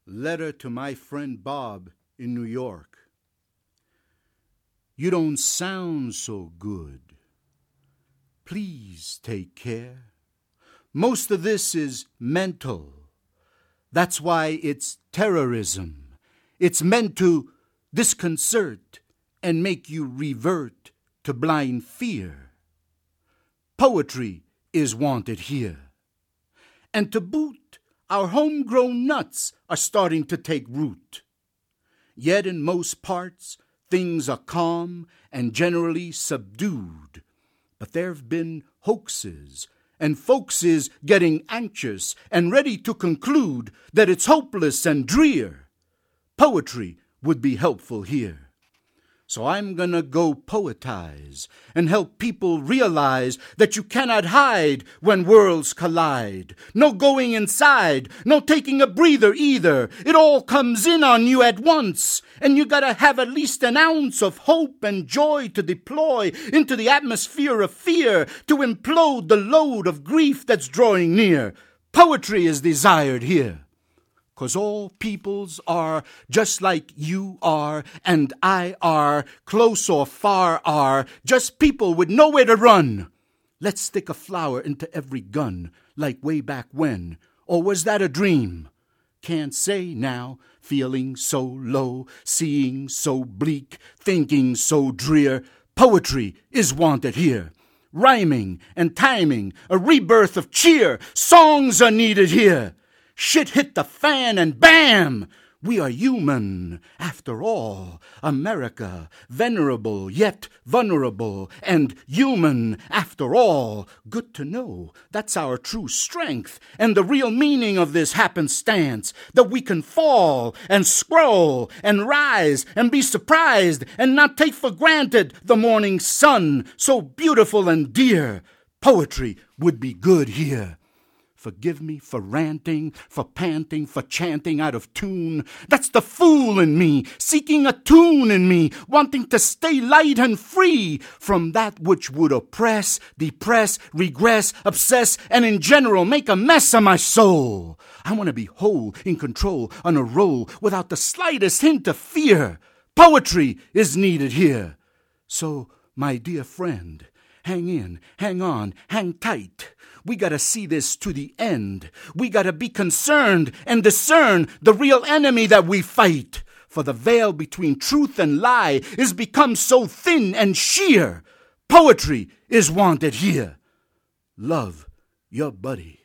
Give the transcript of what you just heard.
Letter to my friend Bob in New York. You don't sound so good. Please take care. Most of this is mental. That's why it's terrorism. It's meant to disconcert and make you revert to blind fear. Poetry is wanted here. And to boot, our homegrown nuts are starting to take root. Yet in most parts, things are calm and generally subdued. But there've been hoaxes, and folks is getting anxious and ready to conclude that it's hopeless and drear. Poetry would be helpful here. So I'm gonna go poetize and help people realize that you cannot hide when worlds collide. No going inside, no taking a breather either. It all comes in on you at once, and you gotta have at least an ounce of hope and joy to deploy into the atmosphere of fear, to implode the load of grief that's drawing near. Poetry is desired here. 'Cause all peoples are just like you are and I are, close or far are, just people with nowhere to run. Let's stick a flower into every gun, like way back when. Or was that a dream? Can't say now, feeling so low, seeing so bleak, thinking so drear. Poetry is wanted here. Rhyming and timing, a rebirth of cheer. Songs are needed here. Shit hit the fan and bam! We are human, after all. America, venerable yet vulnerable, and human, after all. Good to know that's our true strength, and the real meaning of this happenstance, that we can fall and scroll and rise and be surprised and not take for granted the morning sun, so beautiful and dear. Poetry would be good here. Forgive me for ranting, for panting, for chanting out of tune. That's the fool in me, seeking a tune in me, wanting to stay light and free from that which would oppress, depress, regress, obsess, and in general make a mess of my soul. I want to be whole, in control, on a roll, without the slightest hint of fear. Poetry is needed here. So, my dear friend, hang in, hang on, hang tight. We gotta see this to the end. We gotta be concerned and discern the real enemy that we fight. For the veil between truth and lie is become so thin and sheer. Poetry is wanted here. Love, your buddy.